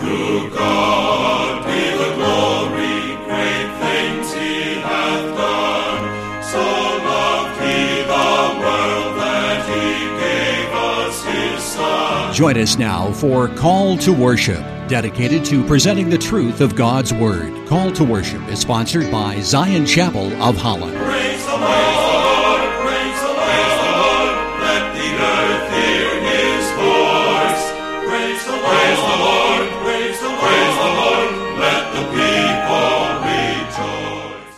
To God be the glory, great things he hath done. So loved he the world that he gave us his Son. Join us now for Call to Worship, dedicated to presenting the truth of God's Word. Call to Worship is sponsored by Zion Chapel of Holland. Praise the Lord, praise the Lord, let the earth hear his voice. Praise the Lord, praise the Lord, let the people rejoice.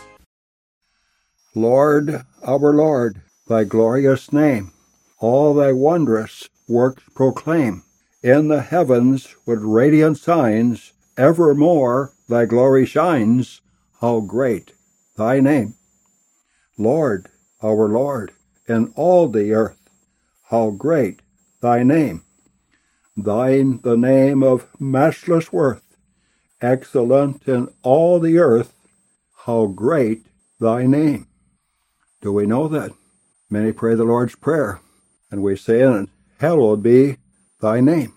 Lord, our Lord, thy glorious name, all thy wondrous works proclaim. In the heavens with radiant signs, evermore thy glory shines. How great thy name! Lord, our Lord, in all the earth, how great thy name! Thine the name of matchless worth, excellent in all the earth, how great thy name! Do we know that? Many pray the Lord's Prayer, and we say in it, hallowed be thy name.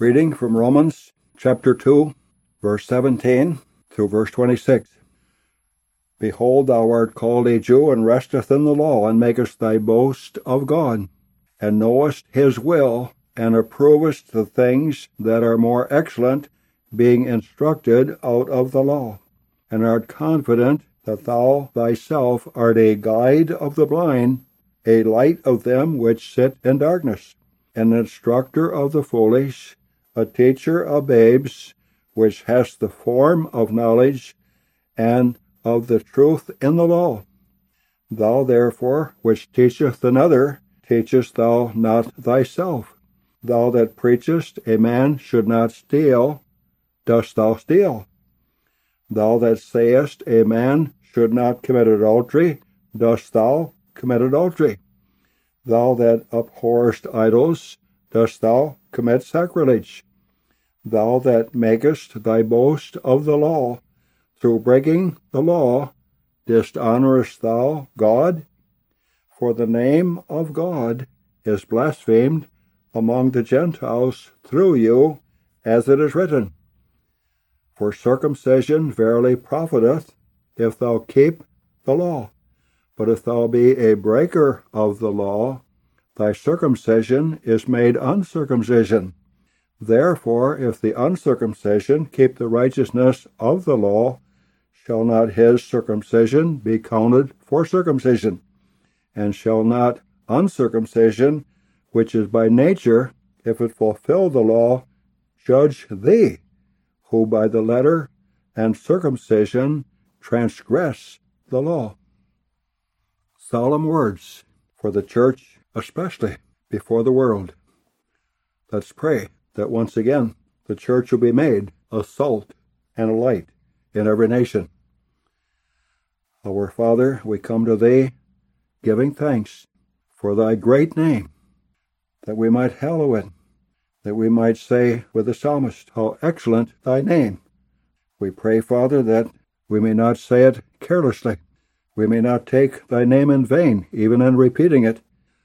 Reading from Romans chapter 2, verse 17 through verse 26. Behold, thou art called a Jew, and resteth in the law, and makest thy boast of God, and knowest his will, and approvest the things that are more excellent, being instructed out of the law, and art confident that thou thyself art a guide of the blind, a light of them which sit in darkness, an instructor of the foolish, a teacher of babes, which hast the form of knowledge, and of the truth in the law. Thou therefore, which teacheth another, teachest thou not thyself? Thou that preachest a man should not steal, dost thou steal? Thou that sayest a man should not commit adultery, dost thou commit adultery? Thou that abhorrest idols, dost thou commit sacrilege? Thou that makest thy boast of the law, through breaking the law, dishonorest thou God? For the name of God is blasphemed among the Gentiles through you, as it is written, For circumcision verily profiteth, if thou keep the law. But if thou be a breaker of the law, thy circumcision is made uncircumcision. Therefore, if the uncircumcision keep the righteousness of the law, shall not his circumcision be counted for circumcision? And shall not uncircumcision, which is by nature, if it fulfill the law, judge thee, who by the letter and circumcision transgress the law? Solemn words for the church, especially before the world. Let's pray that once again the church will be made a salt and a light in every nation. Our Father, we come to Thee, giving thanks for Thy great name, that we might hallow it, that we might say with the psalmist, how excellent Thy name. We pray, Father, that we may not say it carelessly. We may not take Thy name in vain, even in repeating it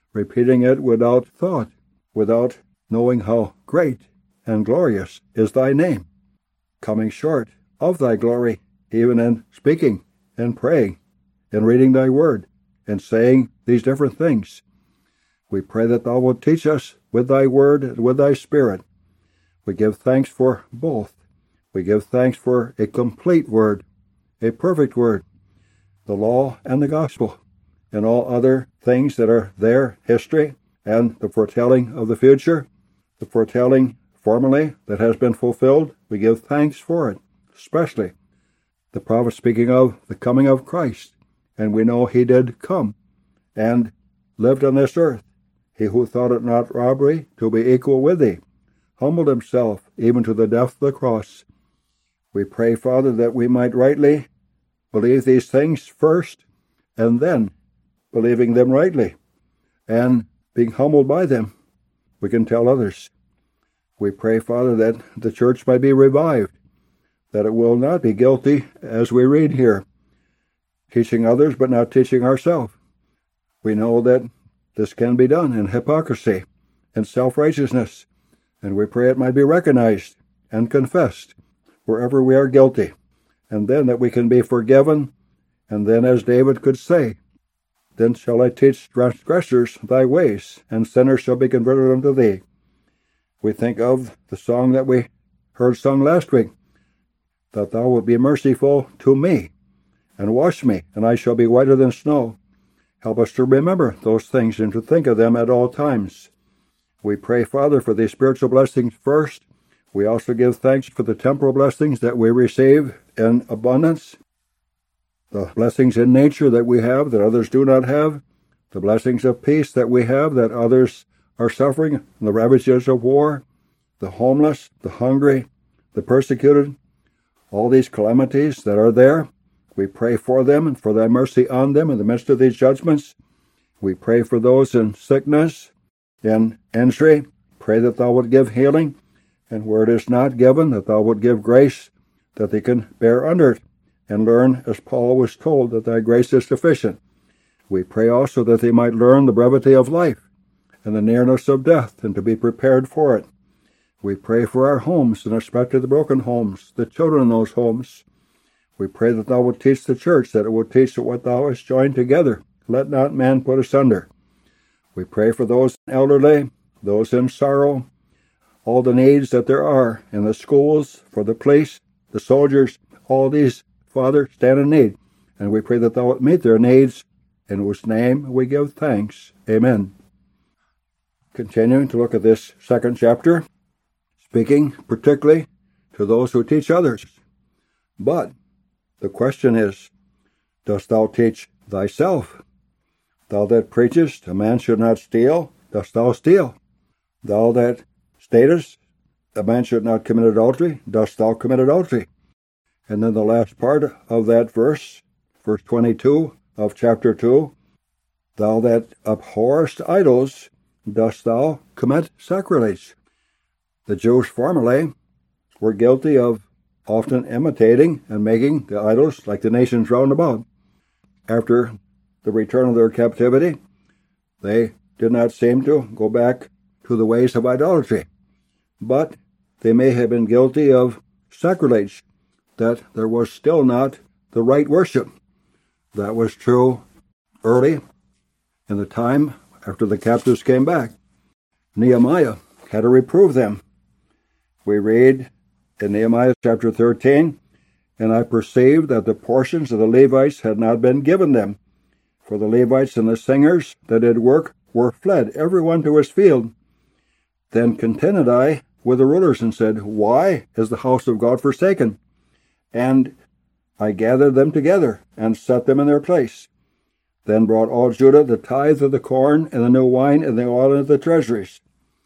without thought, without knowing how great and glorious is Thy name, coming short of Thy glory, even in speaking and praying and reading Thy word and saying these different things. We pray that Thou wilt teach us with Thy word and with Thy Spirit. We give thanks for both. We give thanks for a complete word, a perfect word, the law and the gospel, and all other things that are there, history, and the foretelling of the future, the foretelling formerly that has been fulfilled. We give thanks for it, especially the prophet speaking of the coming of Christ, and we know He did come and lived on this earth. He who thought it not robbery to be equal with Thee, humbled Himself even to the death of the cross. We pray, Father, that we might rightly believe these things first, and then, believing them rightly, and being humbled by them, we can tell others. We pray, Father, that the church might be revived, that it will not be guilty, as we read here, teaching others but not teaching ourselves. We know that this can be done in hypocrisy and self-righteousness, and we pray it might be recognized and confessed wherever we are guilty, and then that we can be forgiven, and then, as David could say, Then shall I teach transgressors Thy ways, and sinners shall be converted unto Thee. We think of the song that we heard sung last week, that Thou wilt be merciful to me, and wash me, and I shall be whiter than snow. Help us to remember those things and to think of them at all times. We pray, Father, for these spiritual blessings first. We also give thanks for the temporal blessings that we receive in abundance, the blessings in nature that we have that others do not have, the blessings of peace that we have that others are suffering, the ravages of war, the homeless, the hungry, the persecuted, all these calamities that are there. We pray for them and for Thy mercy on them in the midst of these judgments. We pray for those in sickness, in injury. Pray that Thou would give healing, and where it is not given, that Thou would give grace, that they can bear under it, and learn, as Paul was told, that Thy grace is sufficient. We pray also that they might learn the brevity of life and the nearness of death, and to be prepared for it. We pray for our homes, and especially the broken homes, the children in those homes. We pray that thou wilt teach the church, that it will teach that what thou hast joined together, let not man put asunder. We pray for those elderly, those in sorrow, all the needs that there are in the schools, for the police, the soldiers, all these, Father, stand in need. And we pray that thou wilt meet their needs, in whose name we give thanks. Amen. Continuing to look at this second chapter, speaking particularly to those who teach others. But the question is, dost thou teach thyself? Thou that preachest, a man should not steal, dost thou steal? Thou that statest, a man should not commit adultery, dost thou commit adultery? And then the last part of that verse 22 of chapter 2, thou that abhorrest idols, dost thou commit sacrilege? The Jews formerly were guilty of often imitating and making the idols like the nations round about. After the return of their captivity, they did not seem to go back to the ways of idolatry. But they may have been guilty of sacrilege, that there was still not the right worship. That was true early in the time after the captives came back. Nehemiah had to reprove them. We read in Nehemiah chapter 13, and I perceived that the portions of the Levites had not been given them. For the Levites and the singers that did work were fled, every one to his field. Then contended I with the rulers and said, why is the house of God forsaken? And I gathered them together and set them in their place. Then brought all Judah the tithe of the corn and the new wine and the oil into the treasuries.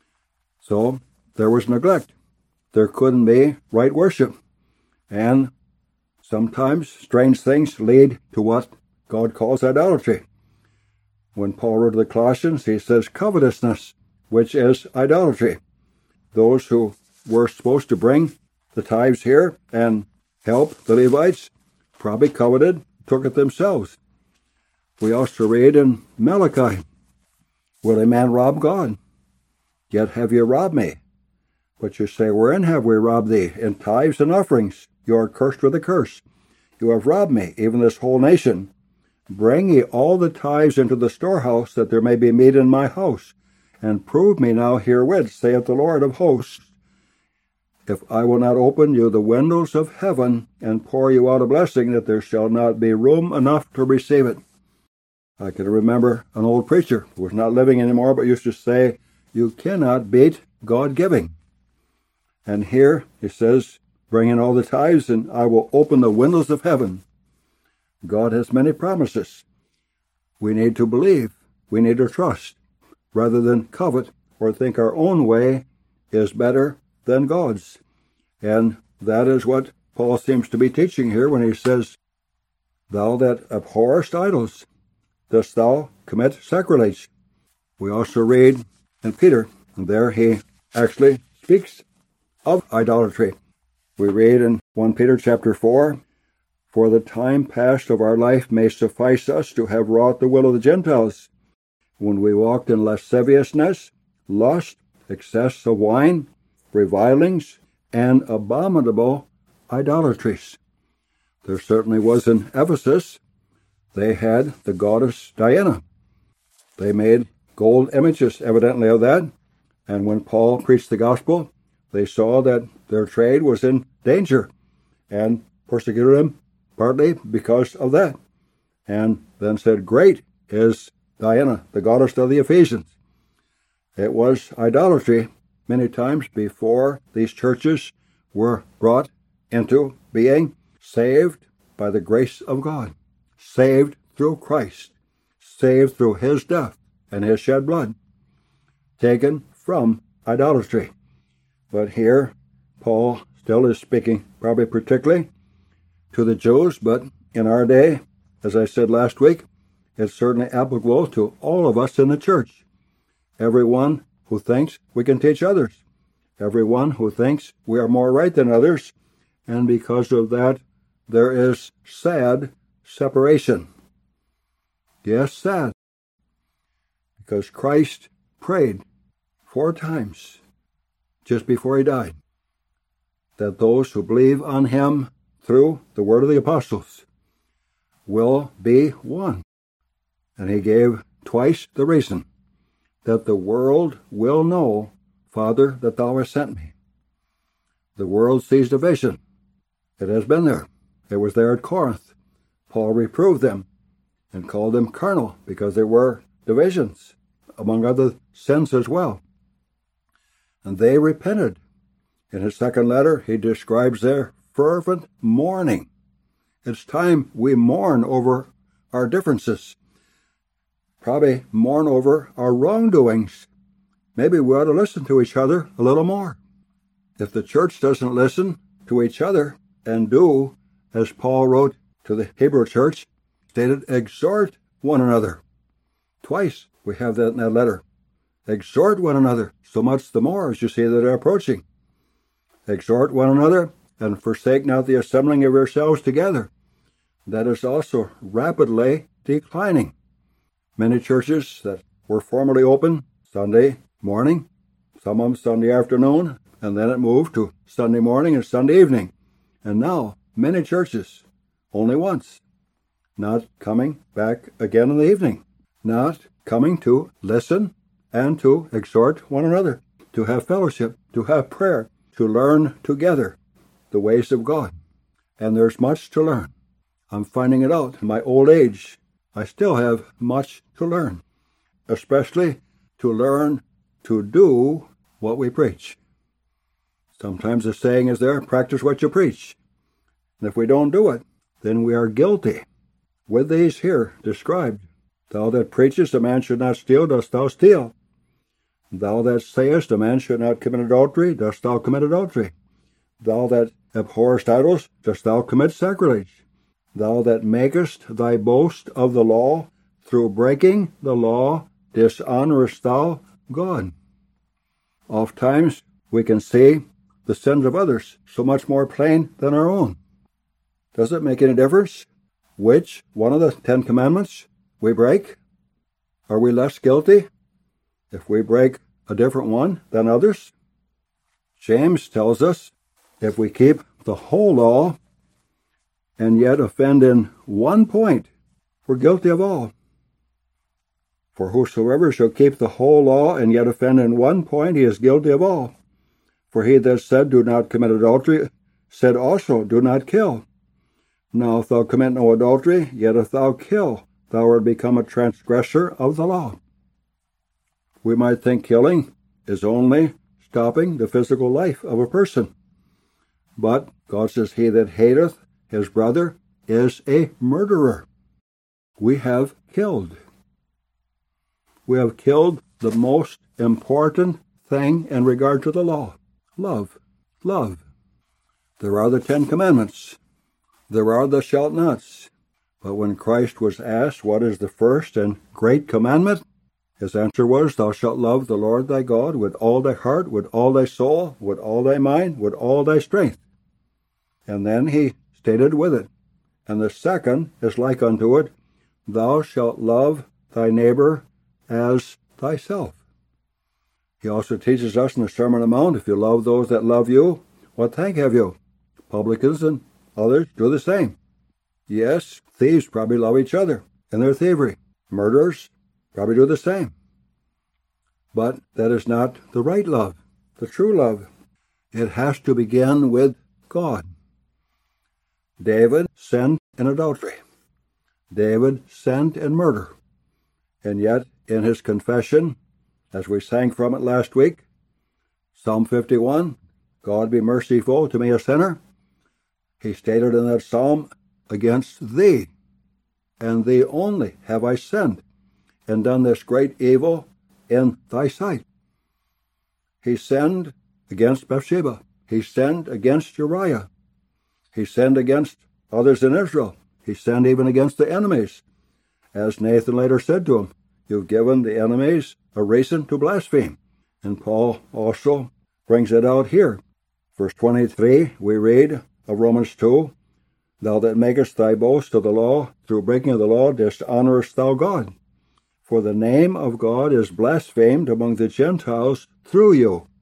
So there was neglect. There couldn't be right worship. And sometimes strange things lead to what God calls idolatry. When Paul wrote to the Colossians, he says covetousness, which is idolatry. Those who were supposed to bring the tithes here and help the Levites probably coveted, took it themselves. We also read in Malachi, will a man rob God? Yet have ye robbed me. But you say, wherein have we robbed thee? In tithes and offerings. You are cursed with a curse. You have robbed me, even this whole nation. Bring ye all the tithes into the storehouse, that there may be meat in my house. And prove me now herewith, saith the Lord of hosts, if I will not open you the windows of heaven, and pour you out a blessing, that there shall not be room enough to receive it. I can remember an old preacher who was not living anymore, but used to say, you cannot beat God giving. And here he says, bring in all the tithes, and I will open the windows of heaven. God has many promises. We need to believe. We need to trust, rather than covet or think our own way is better than God's. And that is what Paul seems to be teaching here when he says, thou that abhorrest idols, dost thou commit sacrilege? We also read in Peter, and there he actually speaks of idolatry. We read in 1 Peter chapter 4, for the time past of our life may suffice us to have wrought the will of the Gentiles, when we walked in lasciviousness, lust, excess of wine, revilings, and abominable idolatries. There certainly was in Ephesus, they had the goddess Diana. They made gold images, evidently, of that. And when Paul preached the gospel, they saw that their trade was in danger and persecuted them partly because of that. And then said, great is Diana, the goddess of the Ephesians. It was idolatry many times before these churches were brought into being saved by the grace of God, saved through Christ, saved through his death and his shed blood, taken from idolatry. But here, Paul still is speaking probably particularly to the Jews, but in our day, as I said last week, it's certainly applicable to all of us in the church. Everyone who thinks we can teach others. Everyone who thinks we are more right than others. And because of that, there is sad separation. Yes, sad. Because Christ prayed 4 times. just before he died, that those who believe on him through the word of the apostles will be one. And he gave twice the reason, that the world will know, Father, that thou hast sent me. The world sees division. It has been there. It was there at Corinth. Paul reproved them and called them carnal because there were divisions, among other sins as well. And they repented. In his second letter, he describes their fervent mourning. It's time we mourn over our differences. Probably mourn over our wrongdoings. Maybe we ought to listen to each other a little more. If the church doesn't listen to each other and do, as Paul wrote to the Hebrew church, stated, exhort one another. Twice we have that in that letter. Exhort one another, so much the more as you see that they're approaching. Exhort one another, and forsake not the assembling of yourselves together. That is also rapidly declining. Many churches that were formerly open Sunday morning, some of them Sunday afternoon, and then it moved to Sunday morning and Sunday evening. And now, many churches, only once, not coming back again in the evening, not coming to listen and to exhort one another, to have fellowship, to have prayer, to learn together the ways of God. And there's much to learn. I'm finding it out in my old age. I still have much to learn, especially to learn to do what we preach. Sometimes the saying is there, practice what you preach. And if we don't do it, then we are guilty. With these here described, thou that preachest a man should not steal, dost thou steal? Thou that sayest a man should not commit adultery, dost thou commit adultery? Thou that abhorrest idols, dost thou commit sacrilege? Thou that makest thy boast of the law, through breaking the law, dishonorest thou God? Oftentimes we can see the sins of others so much more plain than our own. Does it make any difference which one of the 10 Commandments we break? Are we less guilty if we break a different one than others? James tells us if we keep the whole law and yet offend in one point, we're guilty of all. For whosoever shall keep the whole law and yet offend in one point, he is guilty of all. For he that said, do not commit adultery, said also, do not kill. Now if thou commit no adultery, yet if thou kill, thou art become a transgressor of the law. We might think killing is only stopping the physical life of a person. But God says, he that hateth his brother is a murderer. We have killed. We have killed the most important thing in regard to the law. Love. Love. There are the 10 Commandments. There are the shalt nots. But when Christ was asked what is the first and great commandment, his answer was, thou shalt love the Lord thy God with all thy heart, with all thy soul, with all thy mind, with all thy strength. And then he stated with it, and the second is like unto it, thou shalt love thy neighbor as thyself. He also teaches us in the Sermon on the Mount, if you love those that love you, what thank have you? Publicans and others do the same. Yes, thieves probably love each other in their thievery. Murderers probably do the same. But that is not the right love, the true love. It has to begin with God. David sinned in adultery. David sinned in murder. And yet, in his confession, as we sang from it last week, Psalm 51, God be merciful to me a sinner, he stated in that psalm, against thee, and thee only have I sinned, and done this great evil in thy sight. He sinned against Bathsheba. He sinned against Uriah. He sinned against others in Israel. He sinned even against the enemies. As Nathan later said to him, you've given the enemies a reason to blaspheme. And Paul also brings it out here. Verse 23, we read of Romans 2, thou that makest thy boast of the law, through breaking of the law, dishonorest thou God. For the name of God is blasphemed among the Gentiles through you.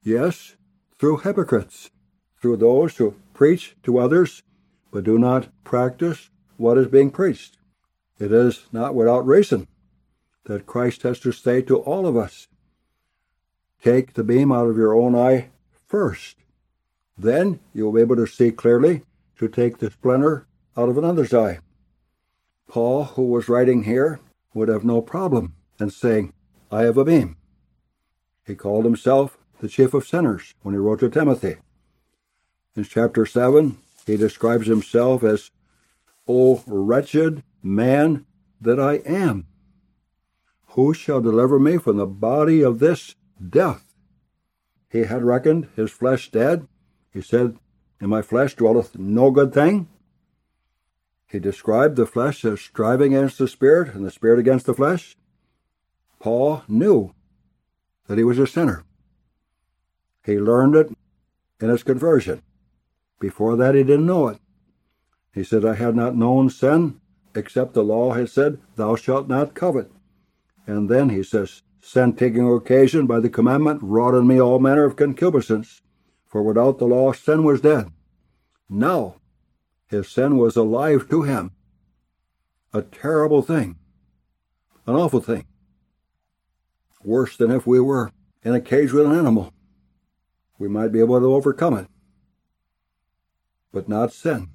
Yes, through hypocrites, through those who preach to others, but do not practice what is being preached. It is not without reason that Christ has to say to all of us, take the beam out of your own eye first. Then you'll be able to see clearly to take the splinter out of another's eye. Paul, who was writing here, would have no problem in saying, I have a beam. He called himself the chief of sinners when he wrote to Timothy. In chapter 7, he describes himself as, O wretched man that I am, who shall deliver me from the body of this death? He had reckoned his flesh dead. He said, in my flesh dwelleth no good thing. He described the flesh as striving against the spirit and the spirit against the flesh. Paul knew that he was a sinner. He learned it in his conversion. Before that, he didn't know it. He said, I had not known sin, except the law had said, thou shalt not covet. And then he says, sin taking occasion by the commandment wrought in me all manner of concupiscence, for without the law sin was dead. Now his sin was alive to him. A terrible thing. An awful thing. Worse than if we were in a cage with an animal. We might be able to overcome it. But not sin.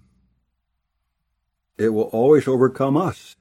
It will always overcome us.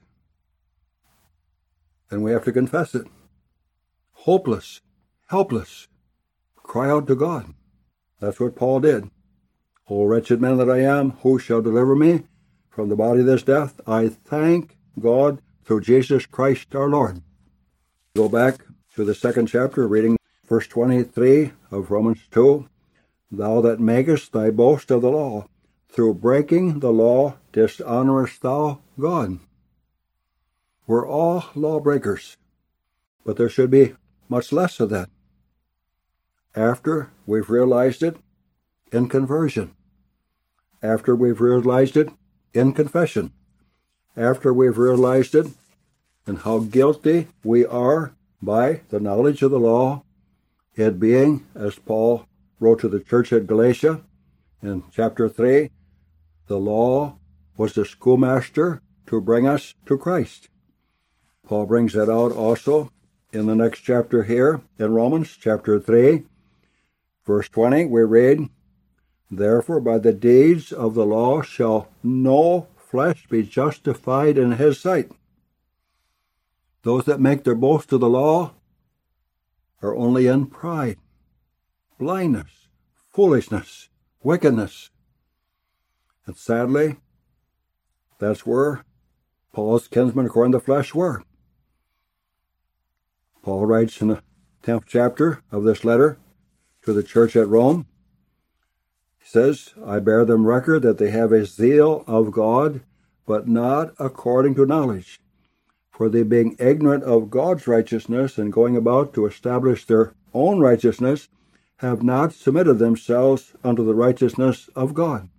And we have to confess it. Hopeless, helpless. Cry out to God. That's what Paul did. O wretched man that I am, who shall deliver me from the body of this death? I thank God through Jesus Christ our Lord. Go back to the 2nd chapter, reading verse 23 of Romans 2. Thou that makest thy boast of the law, through breaking the law dishonorest thou God. We're all lawbreakers, but there should be much less of that. After we've realized it in conversion, after we've realized it in confession, after we've realized it and how guilty we are by the knowledge of the law, it being, as Paul wrote to the church at Galatia in chapter 3, the law was the schoolmaster to bring us to Christ. Paul brings that out also in the next chapter here, in Romans chapter 3, verse 20, we read, Therefore by the deeds of the law shall no flesh be justified in his sight. Those that make their boast of the law are only in pride, blindness, foolishness, wickedness. And sadly, that's where Paul's kinsmen according to the flesh were. Paul writes in the 10th chapter of this letter to the church at Rome, he says, I bear them record that they have a zeal of God, but not according to knowledge. For they being ignorant of God's righteousness and going about to establish their own righteousness, have not submitted themselves unto the righteousness of God.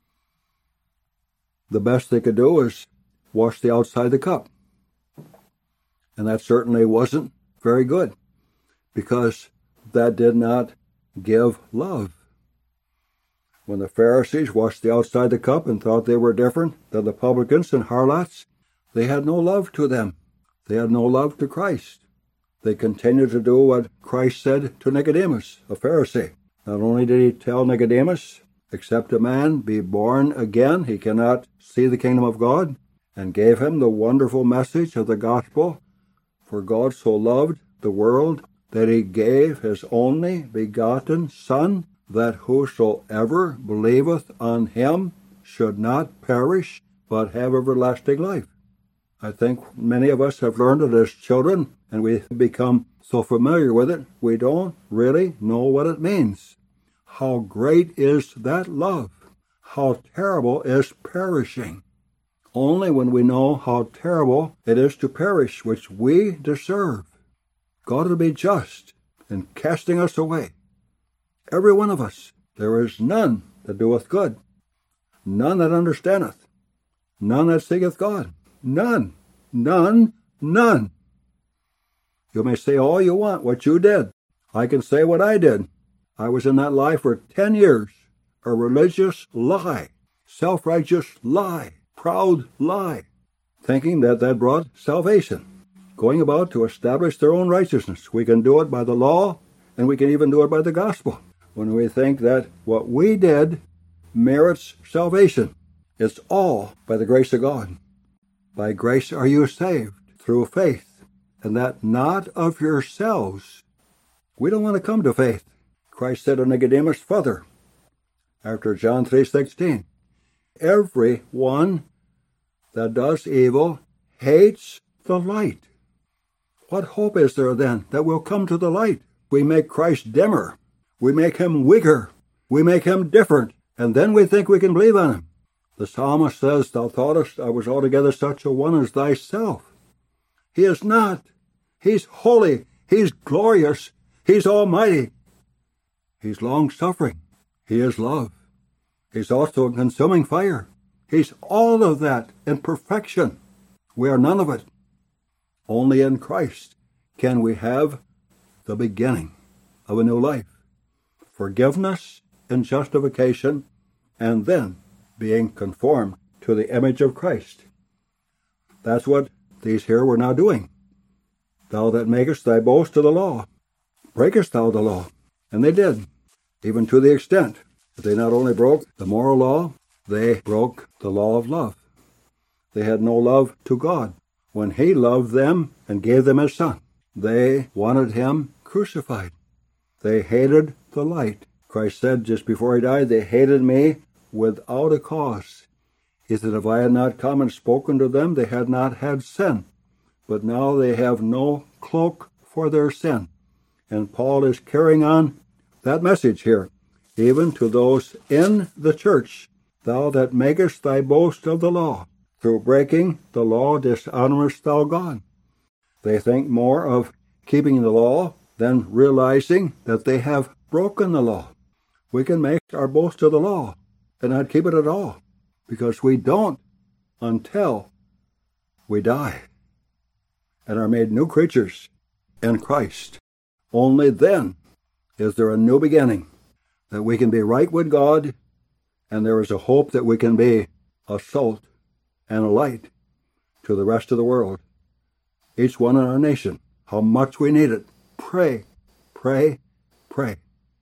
The best they could do is wash the outside of the cup. And that certainly wasn't very good, because that did not give love. When the Pharisees washed the outside of the cup and thought they were different than the publicans and harlots, they had no love to them. They had no love to Christ. They continued to do what Christ said to Nicodemus, a Pharisee. Not only did he tell Nicodemus, except a man be born again, he cannot see the kingdom of God, and gave him the wonderful message of the gospel, for God so loved the world that he gave his only begotten Son, that whosoever believeth on him should not perish, but have everlasting life. I think many of us have learned it as children, and we become so familiar with it, we don't really know what it means. How great is that love? How terrible is perishing? Only when we know how terrible it is to perish, which we deserve, God will be just in casting us away. Every one of us. There is none that doeth good, none that understandeth, none that seeketh God. None. None. None. You may say all you want what you did. I can say what I did. I was in that lie for 10 years. A religious lie, self-righteous lie, proud lie, thinking that brought salvation, going about to establish their own righteousness. We can do it by the law, and we can even do it by the gospel. When we think that what we did merits salvation, it's all by the grace of God. By grace are you saved, through faith, and that not of yourselves. We don't want to come to faith. Christ said to Nicodemus, "Father," after John 3:16, "every one that does evil hates the light." What hope is there then that we'll come to the light? We make Christ dimmer. We make him weaker. We make him different. And then we think we can believe on him. The psalmist says, "Thou thoughtest I was altogether such a one as thyself." He is not. He's holy. He's glorious. He's almighty. He's long-suffering. He is love. He's also a consuming fire. He's all of that in perfection. We are none of it. Only in Christ can we have the beginning of a new life. Forgiveness and justification, and then being conformed to the image of Christ. That's what these here were now doing. "Thou that makest thy boast of the law, breakest thou the law?" And they did, even to the extent that they not only broke the moral law, they broke the law of love. They had no love to God when he loved them and gave them his Son. They wanted him crucified. They hated the light. Christ said just before he died, "They hated me without a cause." He said, "If I had not come and spoken to them, they had not had sin. But now they have no cloak for their sin." And Paul is carrying on that message here, even to those in the church. "Thou that makest thy boast of the law, through breaking the law dishonorest thou God." They think more of keeping the law than realizing that they have broken the law. We can make our boast of the law and not keep it at all, because we don't until we die and are made new creatures in Christ. Only then is there a new beginning, that we can be right with God, and there is a hope that we can be a salt and a light to the rest of the world. Each one in our nation, how much we need it. Pray, pray, pray.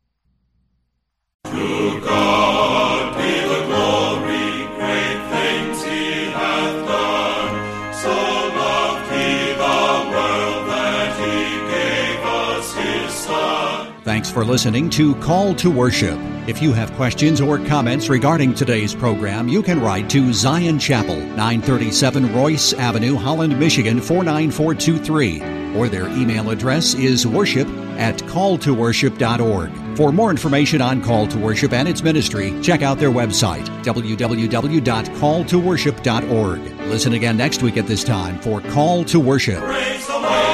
To God be the glory, great things he hath done. So loved he the world that he gave us his Son. Thanks for listening to Call to Worship. If you have questions or comments regarding today's program, you can write to Zion Chapel, 937 Royce Avenue, Holland, Michigan, 49423. Or their email address is worship@calltoworship.org. For more information on Call to Worship and its ministry, check out their website, www.calltoworship.org. Listen again next week at this time for Call to Worship. Praise the Lord.